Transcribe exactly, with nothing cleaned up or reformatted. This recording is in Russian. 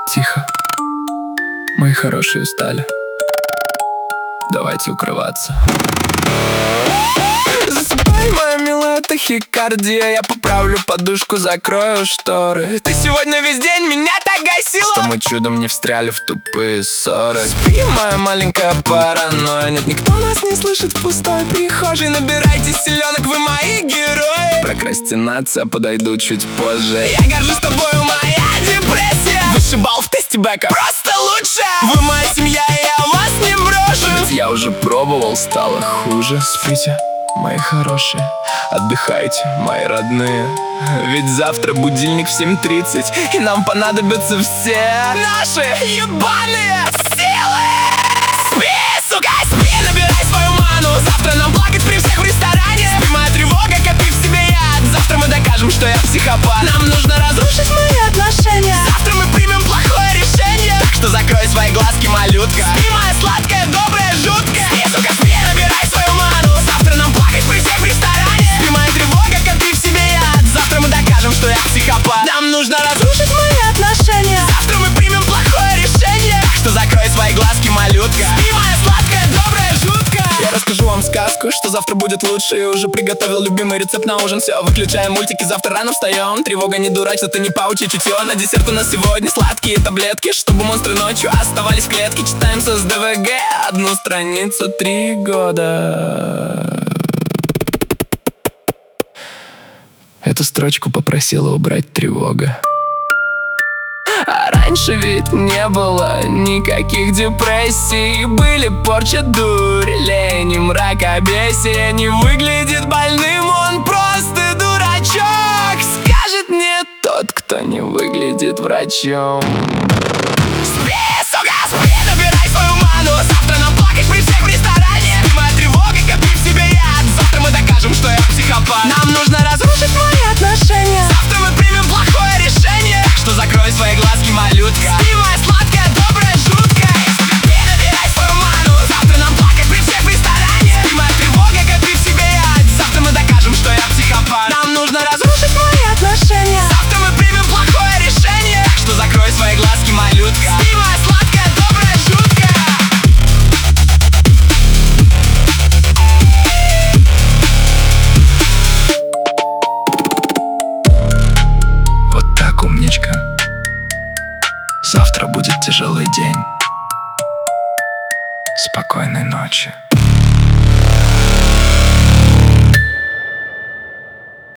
Тихо, мои хорошие устали. Давайте укрываться. Засыпай, моя милая тахикардия. Я поправлю подушку, закрою шторы. Ты сегодня весь день меня так гасила, что мы чудом не встряли в тупые ссоры. Спи, моя маленькая паранойя. Нет, никто нас не слышит в пустой прихожей. Набирайте силенок, вы мои герои. Прокрастинация, подойду чуть позже. Я горжусь тобою, моя депрессия. Вышибал в тесте бэка, просто лучше. Вы моя семья, и я вас не брошу. Ведь я уже пробовал, стало хуже. Спите, мои хорошие, отдыхайте, мои родные. Ведь завтра будильник в семь тридцать, и нам понадобятся все наши ебаные силы. Спи, сука, спи, набирай свою ману. Завтра нам плакать при всех в ресторане. Спи, моя тревога, копи в себе яд. Завтра мы докажем, что я психопат. Нам нужно разрушить мои отношения. Завтра мы примем плохое решение. Так что закрой свои глазки, малютка. Спи, моя сладкая, добрая, жуткая. Спи, сука, спи, набирай свою ману. Завтра нам плакать при всех в ресторане. Спи, моя тревога, копи в себе яд. Завтра мы докажем, что я психопат. Нам нужно разрушить мои отношения. Завтра мы примем плохое решение. Так что закрой свои глазки, малютка. Спи, моя сладкая, добрая, жуткая. Я расскажу вам сказку, что завтра будет лучше. И уже приготовил любимый рецепт на ужин. Все, выключаем мультики, завтра рано встаем. Тревога, не дурачь, это не паучье чутье. На десерт у нас сегодня сладкие таблетки, чтобы монстры ночью оставались в клетке. Читаем с ДВГ одну страницу три года. Эту строчку попросила убрать тревога. А раньше ведь не было никаких депрессий. Были порча, дурь, лень и мракобесие. Не выглядит больным, он просто дурачок. Скажет мне тот, кто не выглядит врачом. Спи, сука, спи, набирай свою ману. Завтра нам плакать при всех в ресторане. Спи, моя тревога, копи в себе яд. Завтра мы докажем, что я психопат. Нам нужно разрушить мои отношения. Завтра мы примем плохое решение. Так что закрой свои глазки, малютка. Спи, моя сладкая, добрая, жуткая. Спи, набирай свою ману. Завтра нам плакать при всех в ресторане. Спи, моя тревога, копи в себе яд. Завтра мы докажем, что я психопат. Нам нужно разрушить мои отношения. Завтра мы примем плохое решение. Так что закрой свои глазки, малютка. Спи, моя сладкая, добрая, жуткая. Вот так, умничка. Завтра будет тяжелый день. Спокойной ночи.